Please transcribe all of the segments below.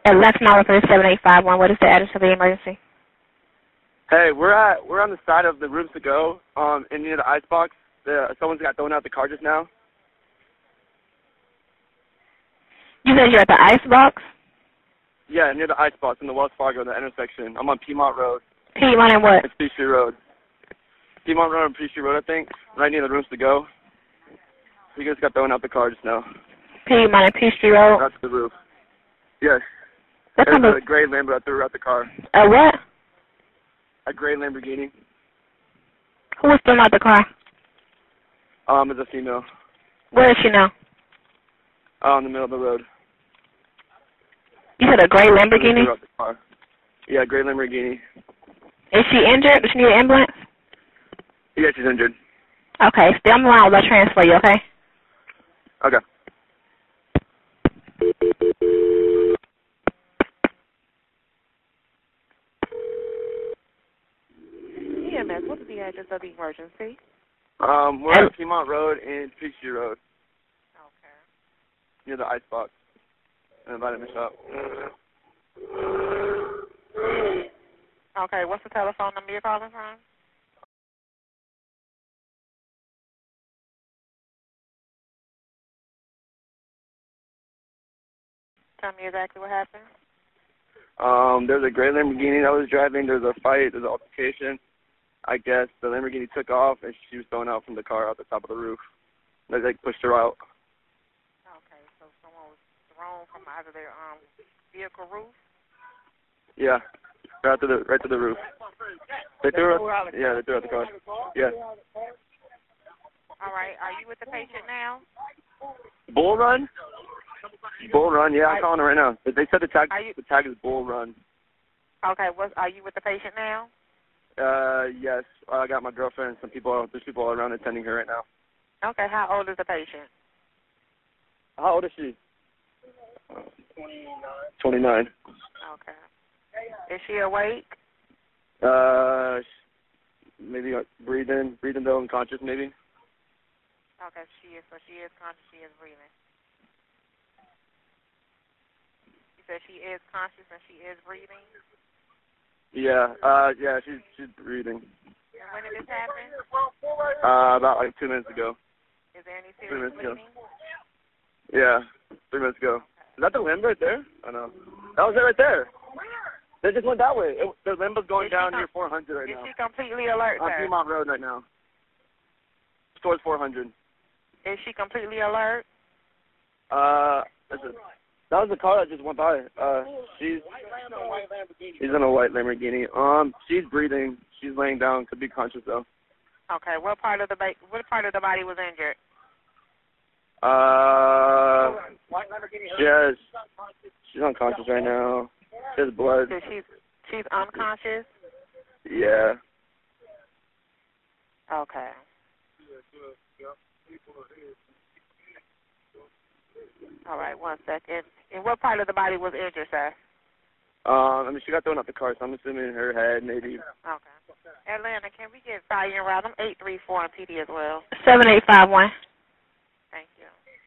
11 hours for 7851. What is the address of the emergency? Hey, we're on the side of the rooms to go, and near the ice box. Someone's got thrown out the car just now. You said you're at the ice box? Yeah, near the ice box in the Wells Fargo, the intersection. I'm on Piedmont Road. Piedmont and what? And Peachtree Road. Piedmont Road and Peachtree Road, I think, right near the rooms to go. You guys got thrown out the car just now. Piedmont and Peachtree Road? That's the roof. Yes. What There's kind of a gray Lambo that threw out the car. A what? A gray Lamborghini. Who was throwing out the car? It's a female. Where is she now? In the middle of the road. You said a gray Lamborghini? Threw out the car. Yeah, gray Lamborghini. Is she injured? Does she need an ambulance? Yeah, she's injured. Okay, stay on the line while I transfer you, okay? Okay. EMS, what is the address of the emergency? We're at Piedmont Road and Peachtree Road. Okay. Near the ice box. In the vitamin shop. Okay, what's the telephone number you're calling from? Tell me exactly what happened. There's a gray Lamborghini that was driving. There's a fight. There's an altercation. I guess the Lamborghini took off and she was thrown out from the car out the top of the roof. They pushed her out. Okay, so someone was thrown from either their vehicle roof? Yeah, right to the roof. They threw her. Yeah, they threw out the car. Yeah. All right, are you with the patient now? Bull Run? Bull Run, yeah, I'm calling her right now. They said the tag is Bull Run. Okay, are you with the patient now? Yes. I got my girlfriend and there's people all around attending her right now. Okay, how old is the patient? How old is she? 29. Okay. Is she awake? Maybe breathing though, unconscious maybe. Okay, she is conscious, she is breathing. You said she is conscious and she is breathing? Yeah, she's breathing. And when did this happen? About like 2 minutes ago. Is there any serious bleeding? Yeah, 3 minutes ago. Is that the limb right there? I know. That was it right there. They just went that way. The limb's going down near 400 right now. Is she completely alert, on sir? Piedmont Road right now. Towards 400. Is she completely alert? That was the car that just went by. She's in a white Lamborghini. She's breathing. She's laying down. Could be conscious though. Okay. What part of the body was injured? She's unconscious right now. She has blood. So she's unconscious? Yeah. Okay. All right, 1 second. And what part of the body was injured, sir? She got thrown out the car, so I'm assuming her head, maybe. Okay. Atlanta, can we get Fire and Route? I'm 834 on PD as well. 7851. Thank you.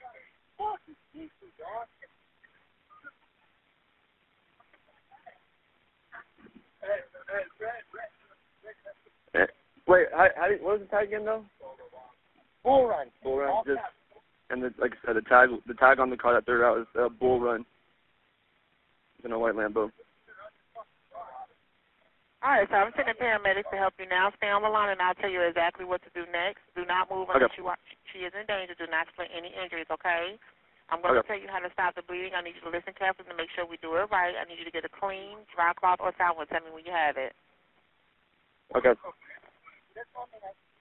Wait, what was the tag again, though? Bull Run. Bull Run. Like I said, the tag on the car that threw it out is Bull Run. It's in a white Lambo. All right, so I'm sending paramedics to help you now. Stay on the line, and I'll tell you exactly what to do next. Do not move unless she is in danger. Do not split any injuries, okay? I'm going to tell you how to stop the bleeding. I need you to listen carefully to make sure we do it right. I need you to get a clean, dry cloth or towel and tell me when you have it. Okay.